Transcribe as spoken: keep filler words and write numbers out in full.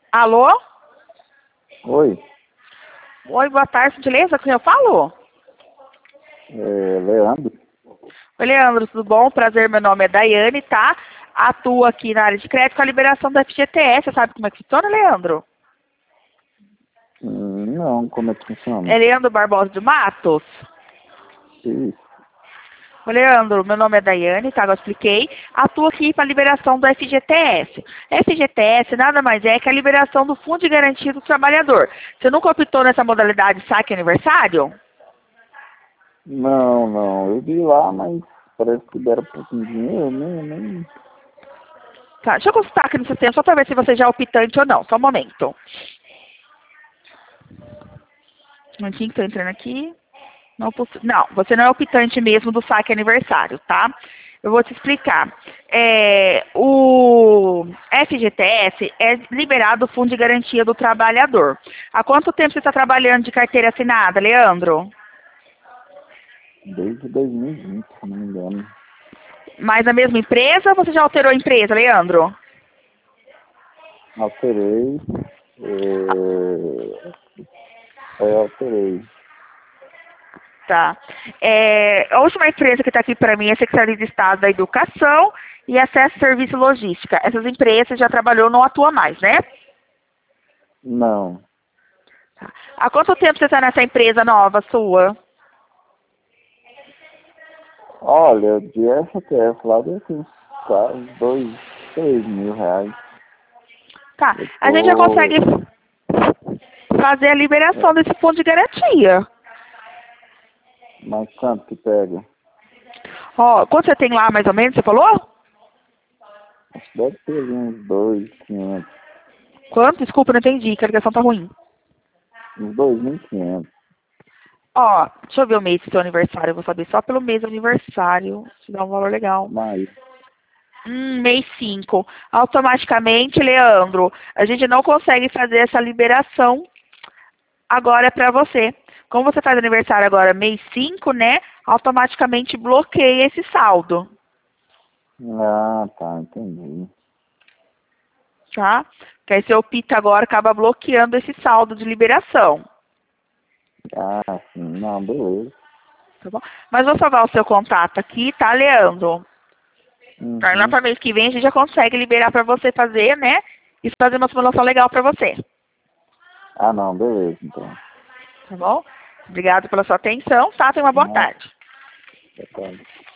Alô? Oi, Oi, boa tarde, gentileza, com quem eu falo? é Leandro. Oi, Leandro, tudo bom? Prazer, meu nome é Daiane, tá? Atuo aqui na área de crédito com a liberação do F G T S, sabe como é que funciona, Leandro? Hum, Não, como é que funciona? É Leandro Barbosa de Matos? Isso. Oi, Leandro, meu nome é Daiane, tá? Eu expliquei. Atuo aqui para a liberação do F G T S. F G T S nada mais é que a liberação do Fundo de Garantia do Trabalhador. Você nunca optou nessa modalidade saque aniversário? Não, não, eu vi lá, mas parece que deram pouquinho de dinheiro, nem, nem... Tá, deixa eu consultar aqui no sistema só para ver se você já é optante ou não. Só um momento. Um momentinho que eu tô entrando aqui. Não, possu- não, você não é optante mesmo do saque aniversário, tá? Eu vou te explicar. É, o F G T S é liberado do Fundo de Garantia do Trabalhador. Há quanto tempo você está trabalhando de carteira assinada, Leandro? Desde dois mil e vinte, se não me engano. Mais na mesma empresa ou você já alterou a empresa, Leandro? Alterei, é, é, alterei. Tá. É, a última empresa que está aqui para mim é a Secretaria de Estado da Educação e Acesso Serviço e Logística. Essas empresas já trabalhou, não atua mais, né? Não, Tá. Há quanto tempo você está nessa empresa nova sua? olha, de F T S lá deu uns quase dois, três mil reais. Tá. Eu A gente já tô... consegue fazer a liberação desse fundo de garantia. Mas quanto que pega? Ó, quanto você tem lá, mais ou menos, você falou? Acho que deve ter ali uns dois, quinhentos. Quanto? Desculpa, não entendi, que a ligação tá ruim. Uns dois mil e quinhentos. Ó, deixa eu ver o mês do seu aniversário, eu vou saber só pelo mês do aniversário, se dá um valor legal. Mas, Hum, mês cinco. Automaticamente, Leandro, a gente não consegue fazer essa liberação agora para você. Como você faz aniversário agora, mês cinco, né? Automaticamente bloqueia esse saldo, ah, tá, entendi. tá? Que aí seu PIT agora acaba bloqueando esse saldo de liberação, Ah, sim, não, beleza. tá bom? Mas vou salvar o seu contato aqui, tá, Leandro? Aí lá Uhum. para mês que vem a gente já consegue liberar para você fazer, né? E fazer uma simulação legal para você, Ah, não, beleza, então. tá bom? Obrigado pela sua atenção, tá? Tenha uma boa Nossa, tarde. tá.